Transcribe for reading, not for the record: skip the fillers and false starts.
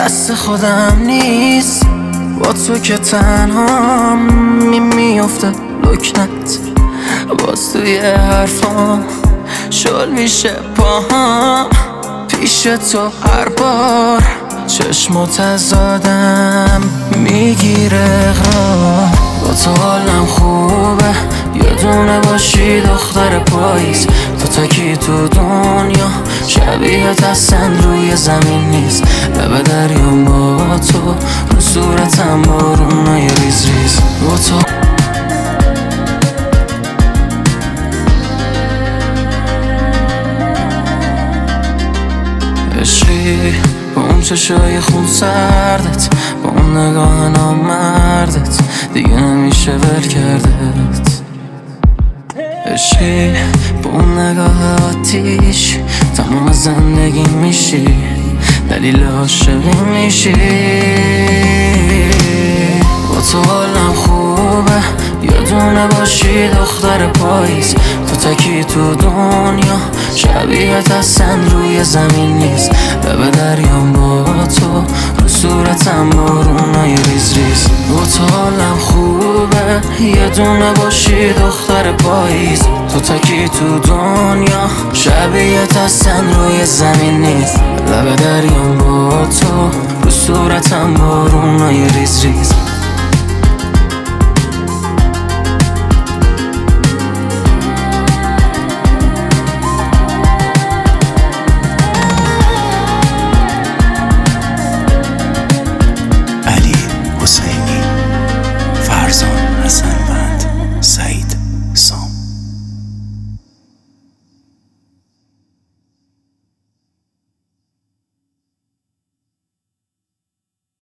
دست خودم نیست، با تو که تنها میفته لکنت. باز توی حرفام شل میشه پاهام، پیش تو هر بار چشم تزادم میگیره اقرار. با تو حالم خوبه، یه دونه باشی دختر پاییز. تو تکی تو دنیا، شبیهت اصلا روی زمین نیست. لب دریام با تو، رو صورتم بارونای ریز ریز. با تو عشقی، با اون چشای خون سردت، با اون نگاه نامردت، دیگه نمیشه ول کردت. عشقی، با اون نگاه آتیش، تمام زندگی میشی، دلیل عاشقی میشی. با تو حالم خوبه، یه دونه باشی دختر پاییز. تو تکی تو دنیا، شبیهت اصلا روی زمین نیست. لب دریام با تو، رو صورتم بارونای ریز ریز. با تو حالم خوبه، یه دونه باشی دختر پاییز. تو تکی تو دنیا، شبیهت اصلا روی زمین نیست. لب دریام با تو، رو صورتم بارونای ریز ریز.